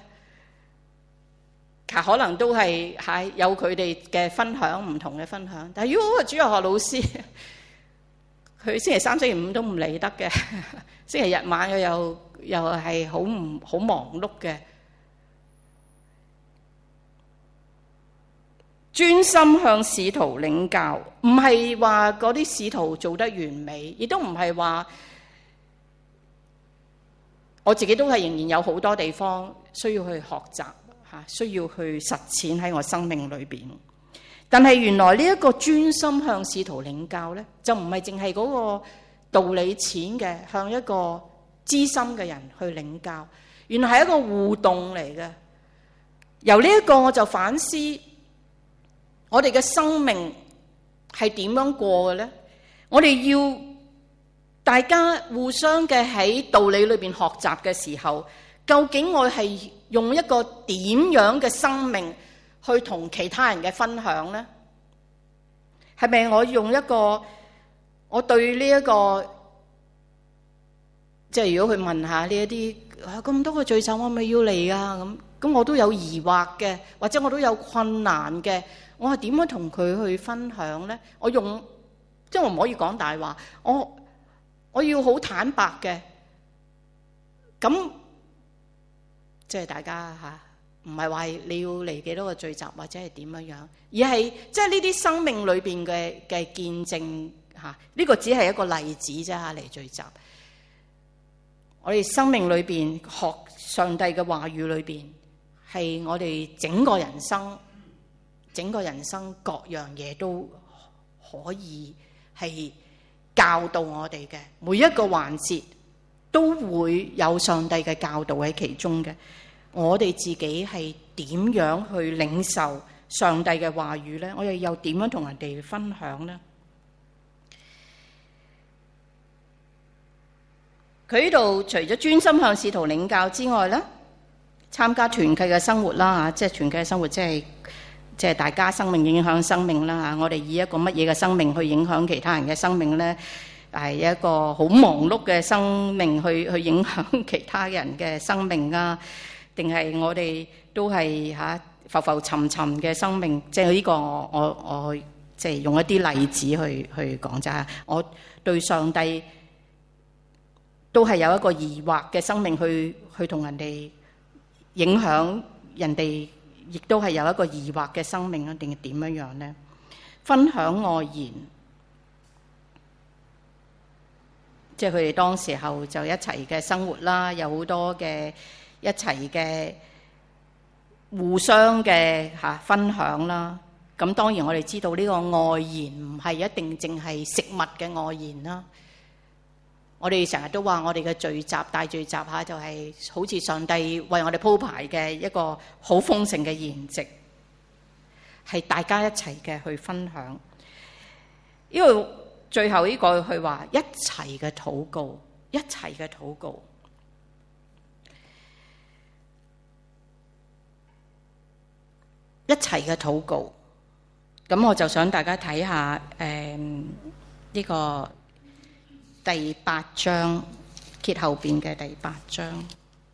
可能都係有佢哋嘅分享，唔同嘅分享。但係如果個主學老師佢星期三、星期五都唔嚟得嘅，星期日晚佢又係好忙碌嘅，專心向使徒領教，唔係話嗰啲使徒做得完美，亦都唔係話我自己都係仍然有好多地方需要去學習嚇，需要去實踐喺我生命裏邊。但係原來呢一個專心向使徒領教呢，就唔係淨係嗰個道理淺嘅向一個資深嘅人去領教，原來係一個互動嚟嘅。由呢一個我就反思。我哋嘅生命係點樣過嘅呢？我哋要大家互相嘅喺道理裏邊學習嘅時候，究竟我係用一個點樣嘅生命去同其他人嘅分享呢？係咪我用一個我對呢一個即係如果佢問下呢一啲咁多個聚集，我咪要嚟啊？咁我都有疑惑嘅，或者我都有困難嘅。我係點樣同佢去分享呢？我即係我唔可以講大話，我要好坦白嘅。咁即係大家唔係話你要嚟幾多個聚集或者係點樣，而係即係呢啲生命裏邊嘅見證嚇。呢個只係一個例子啫嚇，嚟聚集。我哋生命裏邊學上帝嘅話語裏邊，係我哋整個人生。整個人生各樣嘢都可以係教導我哋嘅，每一個環節都會有上帝嘅教導喺其中嘅。我哋自己係點樣去領受上帝嘅話語呢？我哋又點樣同人哋分享呢？佢呢度除咗專心向使徒領教之外呢，參加團契嘅生活啦，即係團契嘅生活，即係大家生命影響生命啦嚇，我哋以一個乜嘢嘅生命去影響其他人嘅生命呢？係一個好忙碌嘅生命去影響其他人嘅生命啊？定係我哋都係浮浮沉沉嘅生命？即係呢個我即係用一啲例子去講啫。我對上帝都係有一個疑惑嘅生命去同人哋影響人哋。亦都係有一個疑惑嘅生命啊，定係點樣樣呢？分享愛言，即係佢哋當時候就一齊嘅生活啦，有好多嘅一齊嘅互相嘅分享啦。咁當然我哋知道呢個愛言唔係一定淨係食物嘅愛言啦。 我哋成日都話我哋嘅聚集大聚集嚇，就係好似上帝為我哋鋪排嘅一個好豐盛嘅筵席，係大家一齊嘅去分享。呢個最後呢個佢話一齊嘅禱告，一齊嘅禱告，一齊嘅禱告。咁我就想大家睇下呢個第8章，揭後邊嘅第8章。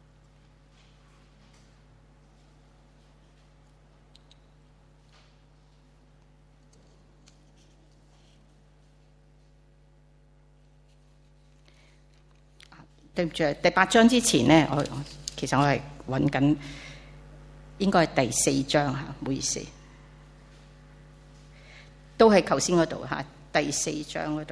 對唔住，第8章之前呢，其實我係揾緊，應該係第4章嚇，唔好意思，都係頭先嗰度嚇，第4章嗰度。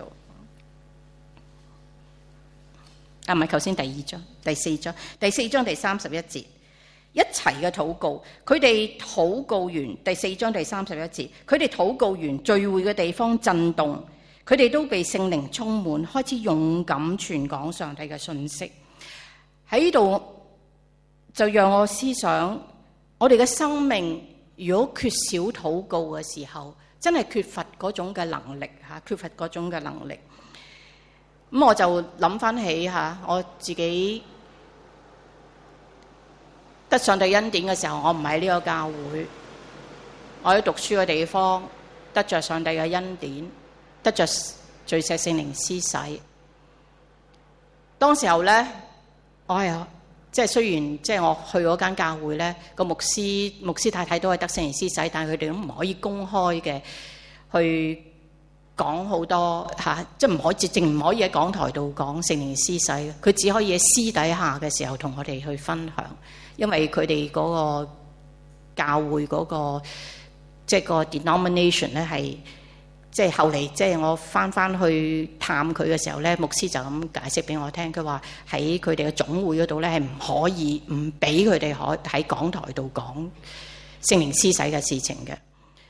唔係頭先第2章，第4章，第4章第31節，一齊嘅禱告。佢哋禱告完，第4章第31節，佢哋禱告完，聚會嘅地方震動，佢哋都被聖靈充滿，開始勇敢傳講上帝嘅信息。喺呢度就讓我思想，我哋嘅生命如果缺少禱告嘅時候，真係缺乏嗰種嘅能力嚇，缺乏嗰種嘅能力。咁我就諗翻起嚇，我自己得上帝恩典嘅時候，我唔喺呢個教會，我喺讀書嘅地方得着上帝嘅恩典，得着最錫聖靈施洗。當時候咧，我係即係雖然即係我去嗰間教會咧，個牧師太太都係得聖靈施洗，但係佢哋都唔可以公開嘅去講好多嚇，即係唔可以，淨唔可以喺講台度講聖靈施洗。佢只可以喺私底下嘅時候同我哋去分享，因為佢哋嗰個教會嗰個即係個 denomination 咧係。即係後嚟，即係我翻去探佢嘅時候咧，牧師就咁解釋俾我聽。佢話喺佢哋嘅總會嗰度咧，係唔可以唔俾佢哋可喺講台度講聖靈施洗嘅事情嘅。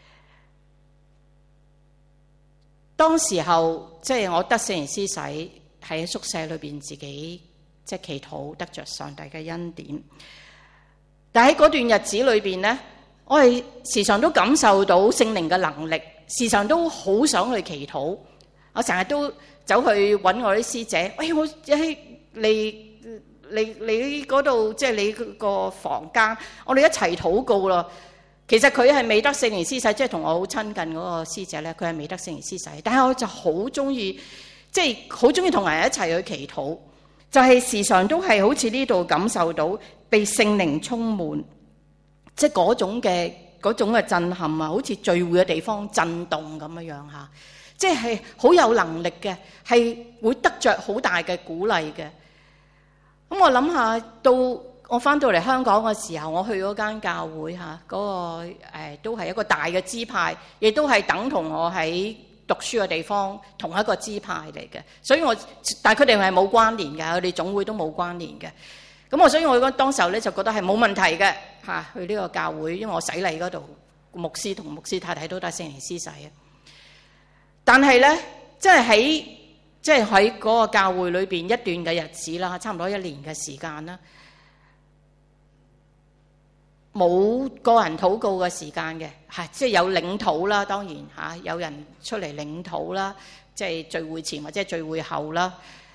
當時候即係我得聖靈施洗喺宿舍裏邊自己即係祈禱得着上帝嘅恩典。但喺嗰段日子裏邊咧，我係時常都感受到聖靈嘅能力。時常都好想去祈禱，我成日都走去揾我啲師姐，我喺你嗰度，即係你個房間，我哋一齊禱告咯。其實佢係未得聖靈施洗，即係同我好親近嗰個師姐咧，佢係未得聖靈施洗，但係我就好中意，即係好中意同人一齊去祈禱，就係時常都係好似呢度感受到被聖靈充滿，即係嗰種嘅震撼啊，好似聚會嘅地方震動咁樣嚇，即係好有能力嘅，係會得着好大嘅鼓勵嘅。咁我諗下，到我翻到嚟香港嘅時候，我去嗰間教會嚇，嗰個都係一個大嘅支派，亦都係等同我喺讀書嘅地方同一個支派嚟嘅。所以但係佢哋係冇關聯嘅，佢哋總會都冇關聯嘅。咁所以我當時候咧就覺得係冇問題嘅嚇，去呢個教會，因為我洗禮嗰度牧師同牧師太太都得聖靈施洗啊。但係咧，即係喺嗰個教會裏邊一段嘅日子啦，差唔多1年嘅時間啦，冇個人禱告嘅時間嘅，即係有領禱啦，當然嚇有人出嚟領禱啦，即係聚會前或者聚會後啦。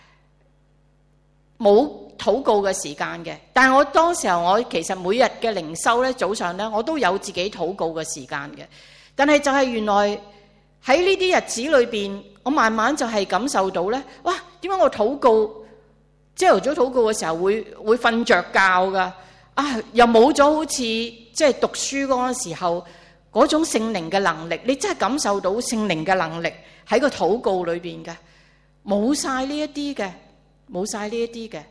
冇禱告嘅時間嘅，但係我當時候我其實每日嘅靈修咧，早上咧我都有自己禱告嘅時間嘅。但係就係原來喺呢啲日子裏邊，我慢慢就係感受到咧，哇！點解我禱告朝頭早禱告嘅時候會瞓着覺㗎？啊，又冇咗好似即係讀書嗰陣時候嗰種聖靈嘅能力，你真係感受到聖靈嘅能力喺個禱告裏邊嘅，冇晒呢一啲嘅。冇晒呢一啲嘅，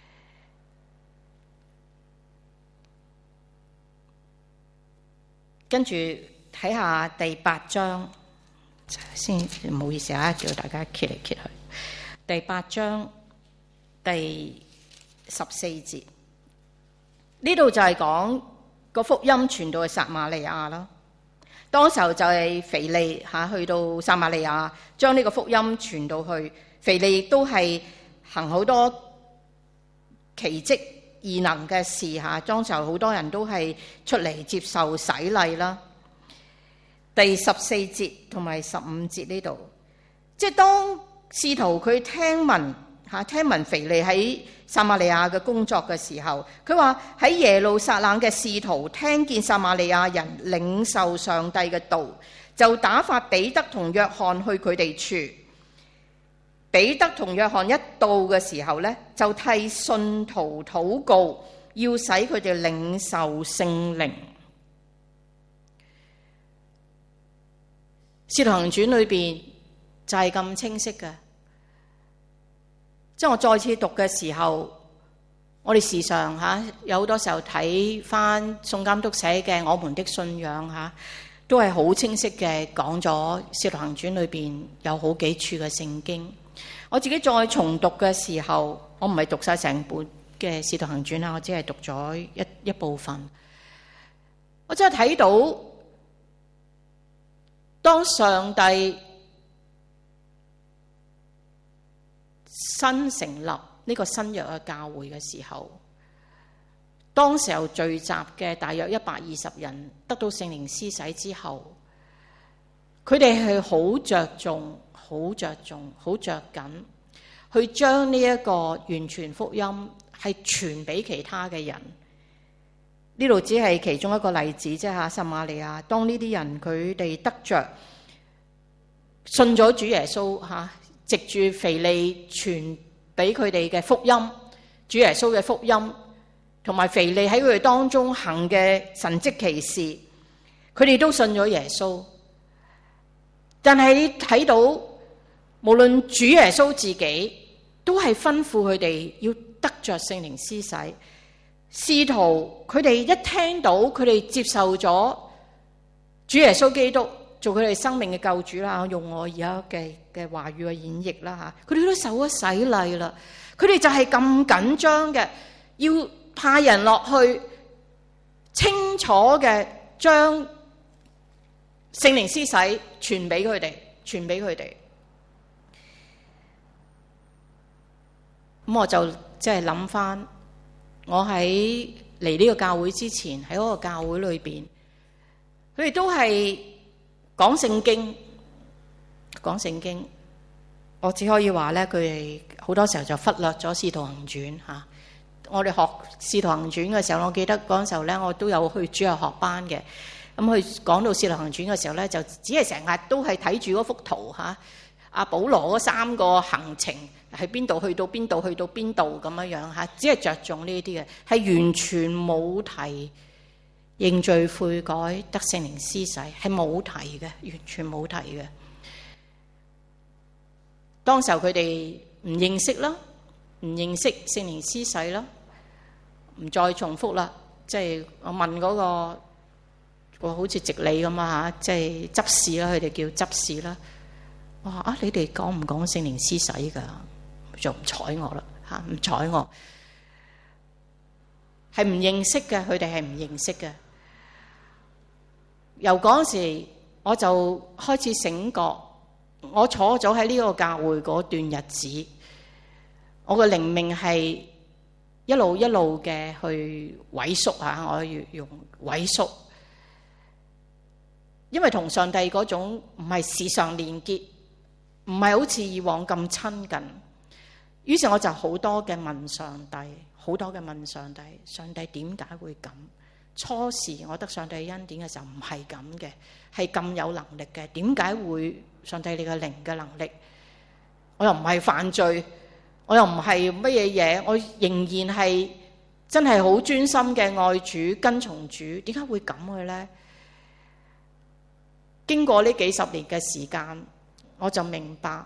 跟住睇下第8章先，唔好意思啊，叫大家揭嚟揭去。第8章第14節，呢度就係講個福音傳到去撒瑪利亞啦。當時候就係腓利去到撒瑪利亞，將呢個福音傳到去。腓利亦都係行好多奇蹟異能嘅事嚇，當時候好多人都係出嚟接受洗禮啦。第14節同埋15節呢度，即係當使徒佢聽聞腓利喺撒瑪利亞嘅工作嘅時候，佢話喺耶路撒冷嘅使徒聽見撒瑪利亞人領受上帝嘅道，就打發彼得同約翰去佢哋處。彼得同約翰一到嘅時候呢，就替信徒禱告，要使佢哋領受聖靈。使徒行傳裏邊就係咁清晰嘅，即係我再次讀嘅時候，我哋時常有好多時候睇翻宋監督寫嘅《我們的信仰》都係好清晰嘅講咗使徒行傳裏邊有好幾處嘅聖經。我自己再重讀嘅時候，我唔係讀晒成本嘅使徒行傳啦，我只係讀咗一部分。我真係睇到當上帝新成立呢個新約嘅教會嘅時候，當時候聚集嘅大約120人得到聖靈施洗之後，佢哋係好着重、好着緊去將呢一個完全福音係傳俾其他嘅人。呢度只係其中一個例子啫嚇。撒瑪利亞當呢啲人佢哋得着信咗主耶穌嚇，藉住腓利傳俾佢哋嘅福音，主耶穌嘅福音，同埋腓利喺佢哋當中行嘅神蹟奇事，佢哋都信咗耶穌。但係你睇到，無論主耶穌自己都係吩咐佢哋要得着聖靈施洗。使徒佢哋一聽到佢哋接受咗主耶穌基督做佢哋生命嘅救主啦，用我而家嘅話語去演繹啦嚇，佢哋都受咗洗禮啦。佢哋就係咁緊張嘅，要派人落去清楚嘅將聖靈施洗傳俾佢哋。咁我就即係諗翻，我喺嚟呢個教會之前，喺嗰個教會裏邊，佢哋都係講聖經。我只可以話咧，佢哋好多時候就忽略咗使徒行傳嚇。我哋學使徒行傳嘅時候，我記得嗰陣時候咧，我都有去主日學班嘅。咁佢講到使徒行傳嘅時候咧，就只係成日都係睇住嗰幅圖嚇，阿保羅嗰3個行程喺邊度去到邊度去到邊度咁樣樣嚇，只係着重呢啲嘅，係完全冇提認罪悔改得聖靈施洗，係冇提嘅，完全冇提嘅。當時候佢哋唔認識啦，唔認識聖靈施洗啦，唔再重複啦。即係我問嗰個好似直理咁啊嚇，即係執事啦，佢哋叫執事啦。我話啊，你哋講唔講聖靈施洗㗎？就唔睬我啦嚇，唔睬我，係唔認識嘅，佢哋係唔認識嘅。由嗰時我就開始醒覺，我坐咗喺呢個教會嗰段日子，我嘅靈命係一路一路嘅去萎縮嚇，我要用萎縮，因為同上帝嗰種唔係時常連結，唔係好似以往咁親近。於是我就好多嘅問上帝，上帝點解會咁？初時我得上帝恩典嘅時候唔係咁嘅，係咁有能力嘅，點解會上帝你嘅靈嘅能力？我又唔係犯罪，我又唔係乜嘢嘢，我仍然係真係好專心嘅愛主跟從主，點解會咁嘅咧？經過呢幾十年嘅時間，我就明白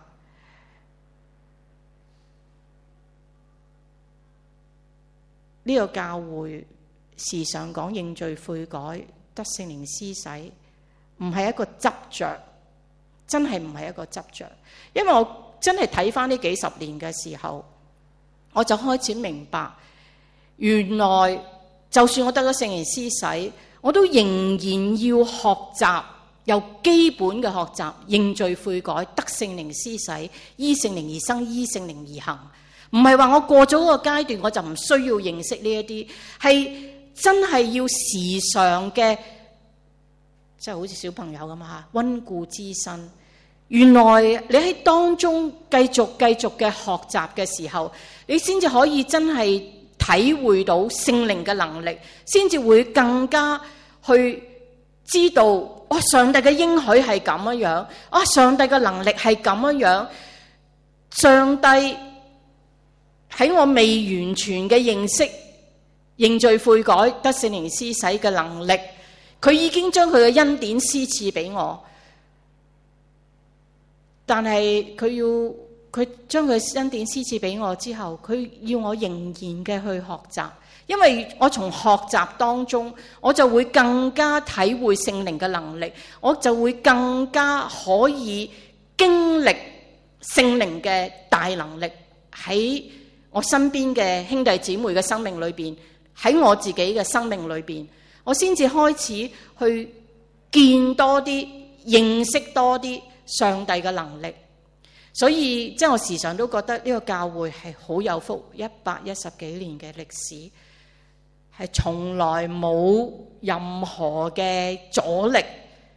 呢個教會時常講認罪悔改得聖靈施洗，唔係一個執着，真係唔係一個執着。因為我真係睇翻呢幾十年嘅時候，我就開始明白，原來就算我得咗聖靈施洗，我都仍然要學習，由基本嘅學習認罪悔改得聖靈施洗，依聖靈而生，依聖靈而行， 唔係話我過咗嗰個階段我就唔需要認識呢一啲，係真係要時常嘅，即係好似小朋友咁啊，溫故知新。原來你喺當中繼續嘅學習嘅時候，你先至可以真係體會到聖靈嘅能力，先至會更加去知道上帝嘅應許係咁樣，上帝嘅能力係咁樣，上帝喺我未完全嘅認識認罪悔改得聖靈施洗嘅能力，佢已經將佢嘅恩典施賜俾我。但係佢將佢恩典施賜俾我之後，佢要我仍然嘅去學習，因為我從學習當中，我就會更加體會聖靈嘅能力，我就會更加可以經歷聖靈嘅大能力喺我身邊嘅兄弟姊妹嘅生命裏邊，喺我自己嘅生命裏邊，我先至開始去見多啲、認識多啲上帝嘅能力。所以即係我時常都覺得呢個教會係好有福，110幾年嘅歷史係從來冇任何嘅阻力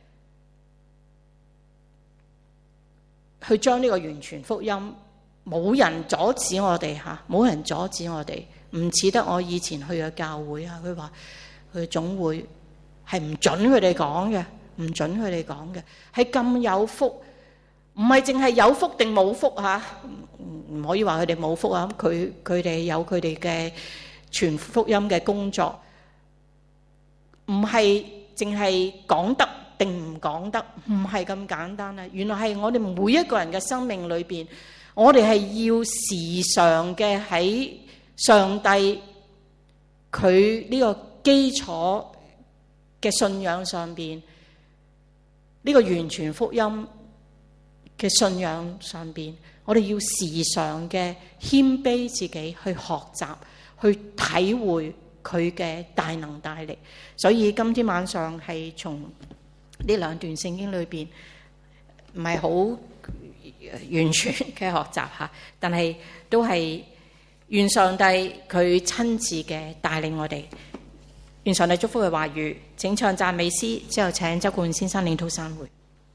去將呢個完全福音，冇人阻止我哋嚇，冇人阻止我哋，唔似得我以前去嘅教會啊，佢話佢總會係唔準佢哋講嘅，唔準佢哋講嘅，係咁有福。唔係淨係有福定冇福嚇，唔可以話佢哋冇福啊！佢哋有佢哋嘅傳福音嘅工作，唔係淨係講得定唔講得，唔係咁簡單啊！原來係我哋每一個人嘅生命裏邊，我哋係要時常嘅喺上帝佢呢個基礎嘅信仰上邊，呢個完全福音嘅信仰上邊，我哋要時常嘅謙卑自己去學習，去體會佢嘅大能大力。所以今天晚上係從呢兩段聖經裏邊，唔係好完全嘅學習吓，但係都係願上帝佢親自嘅帶領我哋。願上帝祝福嘅話語，請唱讚美詩之後，請周冠先生領禱散會。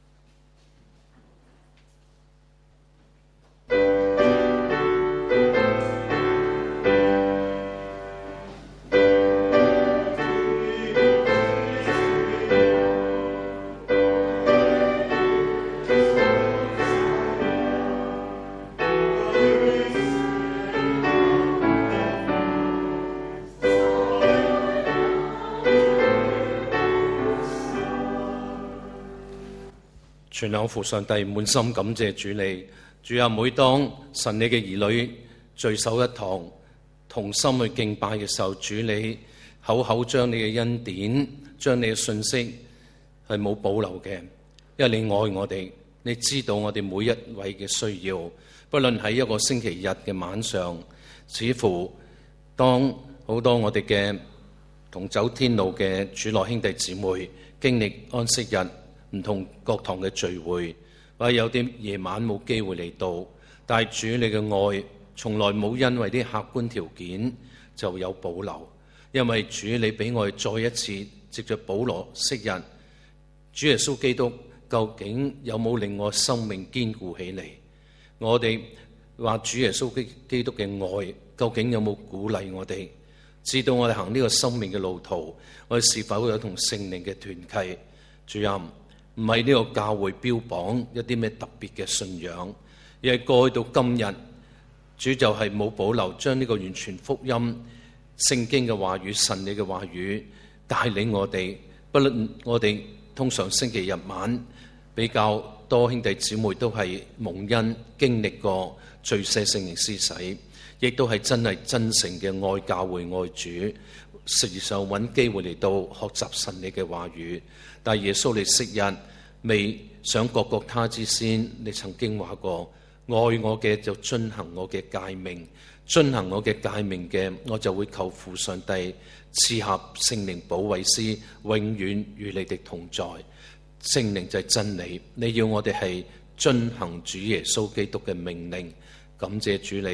全兩父上帝滿心感謝主你，主啊，每當神你嘅兒女聚首一堂，同心去敬拜嘅時候，主你口口將你嘅恩典，將你嘅信息係冇保留嘅，因為你愛我哋，你知道我哋每一位嘅需要，不論喺一個星期日嘅晚上，似乎當好多我哋嘅同走天路嘅主內兄弟姊妹經歷安息日，唔同各堂嘅聚會，或者有啲夜晚冇機會嚟到，但係主你嘅愛從來冇因為啲客觀條件就有保留，因為主你俾我哋再一次藉着保羅昔日，主耶穌基督究竟有冇令我生命堅固起嚟？我哋話主耶穌基督嘅愛究竟有冇鼓勵我哋？知道我哋行呢個生命嘅路途，我哋是否有同聖靈嘅團契？主啊，唔係呢個教會標榜一啲咩特別嘅信仰，而係過去到今日，主就係冇保留將呢個完全福音、聖經嘅話語、神理嘅話語帶領我哋。不論我哋通常星期日晚比較多兄弟姊妹都係蒙恩經歷過罪赦聖靈施洗，亦都係真係真誠嘅愛教會愛主，實際上揾機會嚟到學習神理嘅話語。但耶穌你昔日未上各各他之先，你曾經話過，愛我嘅就遵行我嘅誡命，遵行我嘅誡命嘅，我就會求父上帝賜下聖靈保惠師，永遠與你哋同在。聖靈就係真理，你要我哋係遵行主耶穌基督嘅命令。感謝主你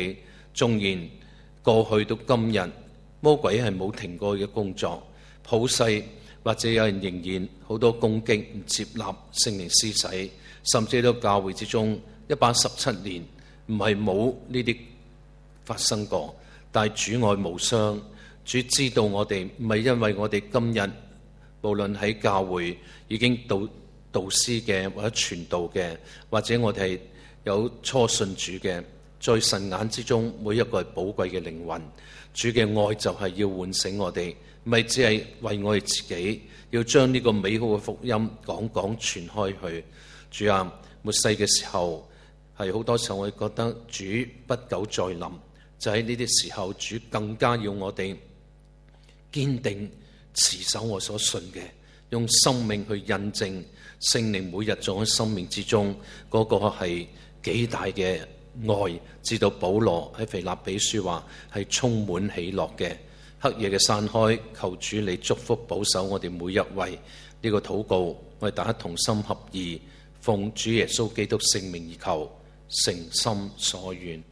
縱然過去到今日，魔鬼係冇停過嘅工作，普世或者有人仍然好多攻擊，唔接納聖靈施洗，甚至喺教會之中117年唔係冇呢啲發生過。但係主愛無雙，主知道我哋唔係因為我哋今日無論喺教會已經導師嘅，或者傳道嘅，或者我哋係有初信主嘅，在神眼之中每一個係寶貴嘅靈魂。主嘅愛就係要喚醒我哋，唔係只係為我哋自己，要將呢個美好嘅福音講傳開去。主啊，末世嘅時候係好多時候我哋覺得主不久再臨，就喺呢啲時候，主更加要我哋堅定持守我所信嘅，用生命去印證聖靈每日在我生命之中嗰個係幾大嘅愛，直到保羅喺腓立比書話係充滿喜樂嘅。黑夜嘅散開，求主你祝福保守我哋每一位。呢個禱告我哋大家同心合意，奉主耶穌基督聖名而求，誠心所願。